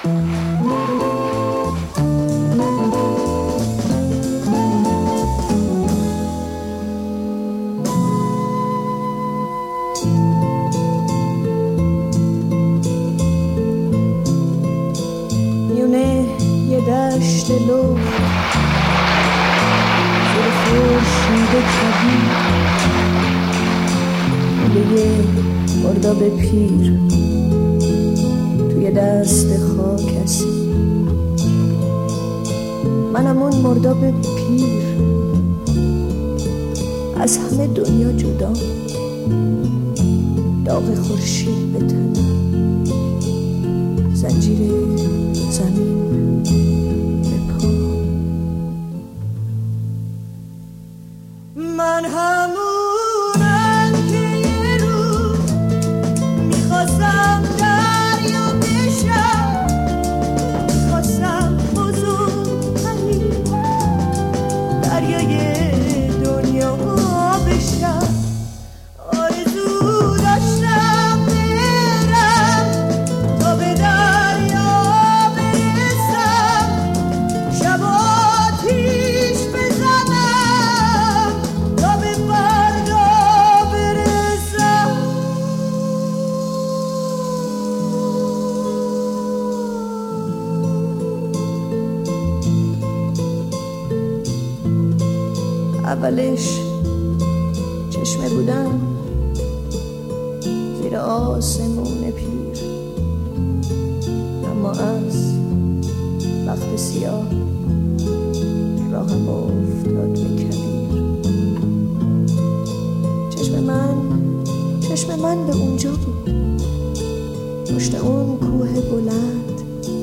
دشت لو زیر خورشید کبیر گلوی مرداب پیر توی دست خاکسی، منم اون مرداب پیر از همه دنیا جدا، داغ خورشید به تنم، زنجیر زمین من همونم که یه روز میخواستم دریا بشم، میخواستم بزرگترین دریای دنیا بشم، آرزو داشتم برم تا به دریا برسم، شب آتیش بزنم تا به فردا برسم. اولش چشمه بودم زیر آسمون پیر، اما از وقت سیاه راهم افتاد به کبیر. چشم من به اونجا بود، پشت اون کوه بلند،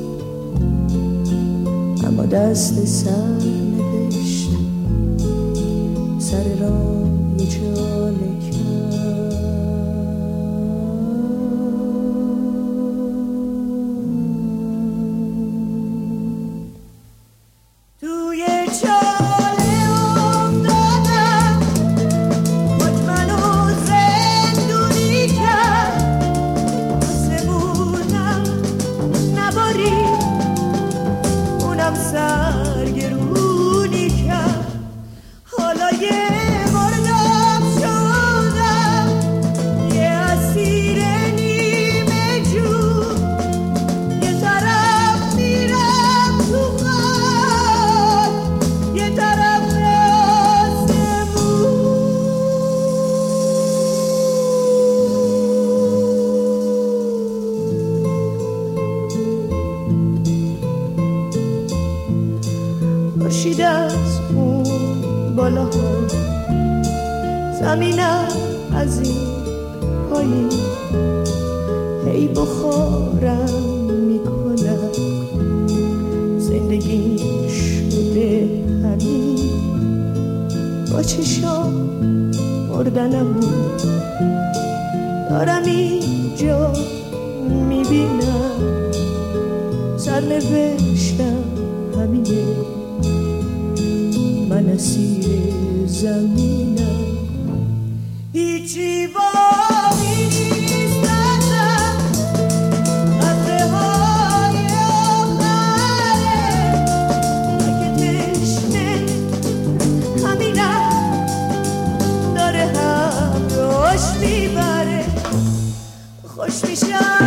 اما دست سر نوشت سر راه یه چاله کرد. توی چاله افتادم، خود منو زندونی کرد، آسمونم نبارید اونم سرگرونی کرد. حالا یه مرداب شدم، یه اسیر نیمه جون، یه طرف میرم تو خاک، یه طرف آسمون. خورشید از اون بالاها، زمینم از این پایین، هی بخارم میکنم، زندگی شده همین، با چشام مردنم دارم اینجا میبینم، سرنوشتم همینه، من اسیر زمینم، هیچی باقی نیست ازم، قطره های آخره، اگه تشنه همینم، داره همراش میبره، خوش میشم